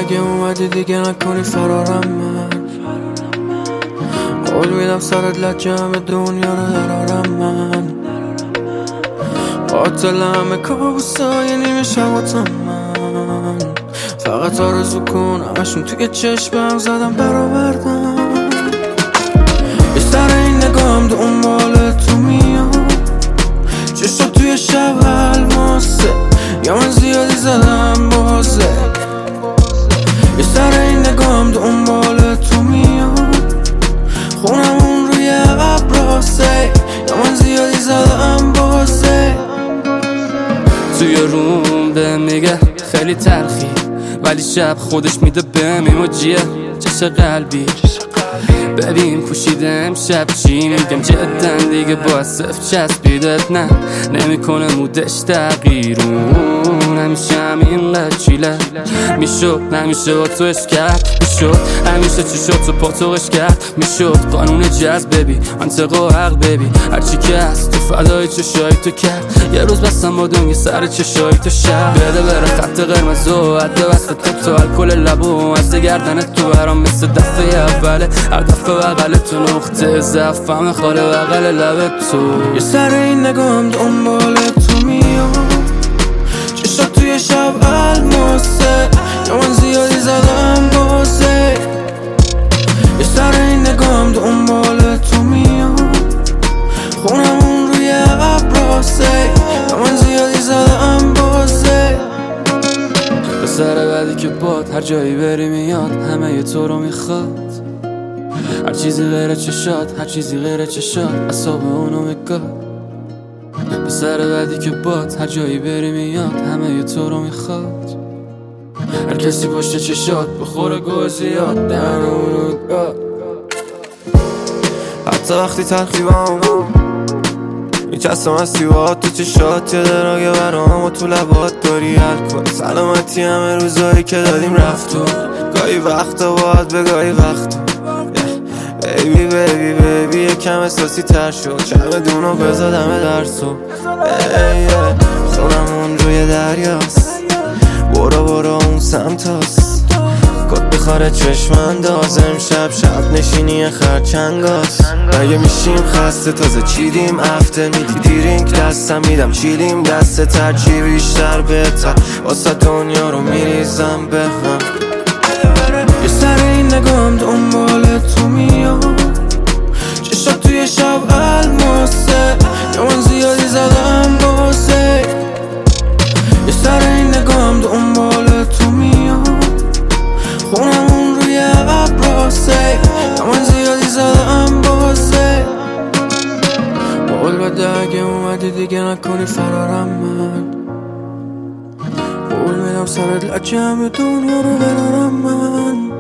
اگه اومدی دیگه نکنی فرارم من. قول میدم سرت لجم دنیا رو درارم من. قاتل همه کابوسای نیمه شباتم من. فقط آرزو کن همشون توی چشمم زدم برآوردم. یه سر این نگاهم دنبال تو میام، چشم توی شب الماسه، یا من زیادی زدم بازه. یه سر این نگاهم دنبال تو میام، خونمون روی ابراسه، یا من زیادی زدم بازه. توی روم به میگه خیلی تلخی، ولی شب خودش میده بهم ایموجیه چش قلبی. ببین پوشیده امشب چی میگم جدا دیگه با صفر چسبیدت نه نمیکنه مودش تغییرون. همیشه همینقدر چیله میشد نمیشه با تو عشق کرد میشد همیشه چی شد تو پاتوقش کرد میشد قانون جذب ببی منطق و حق ببی هرچی که هست تو فدای چشای تو کرد. یه روز بستم با دنیا سر چشای تو شب بده بره خط قرمز و عده وسط تو الکل لبو از گردن تو برام مثل دفعه اوله هر دفعه بغل تو نقطه ضعفم خاله بغل لب تو. یه سر این نگاهم دنبال تو میام، چشم توی شب الماسه، یا من زیادی زدم بازه. یه سر این نگاهم دنبال تو میام، خونمون روی ابراسه، یا من زیادی زدم بازه. به سر بعدی که باد هر جایی بری میاد همه ی تو رو میخواد. هر چیزی غیر چشات هر چیزی غیر چشات اصاب اونو میگاد. به سر بعدی که باد هر جایی بری میاد همه ی تو رو میخواد. هر کسی پشت چشات بخوره گوه زیاد دهن اونو میگاد. حتی وقتی تلخی با همون میچستم از سیوات تو چشات، یه دراگه برام و تو لبات داری حل کن. سلامتی همه روزایی که دادیم رفت و گاهی وقتا باید به گاهی وقتا بیبی بیبی بیبی یکم احساسی تر شد. چمدونو بزدم درسو خونمون روی دریاست، برو اون سمت هست. کت بخاره چشم انداز امشب شب نشینی خرچنگاست. اگه میشیم خسته تازه چیدیم هفته میدی دیرینک دستم میدم چیلیم دسته ترچی بیشتر بهتر واسه دنیا رو میریزم به هم. یه سر این نگاهم دنبال تو میام، چشم توی شب الماسه، یا من زیادی زدم بازه. یه سر این نگاهم دنبال تو میام، خونمون روی ابراسه، یا من زیادی زدم بازه. قول بده اگه اومدی دیگه نکنی فرارم من. قول میدم سرت لجم دنیا رو برارم من.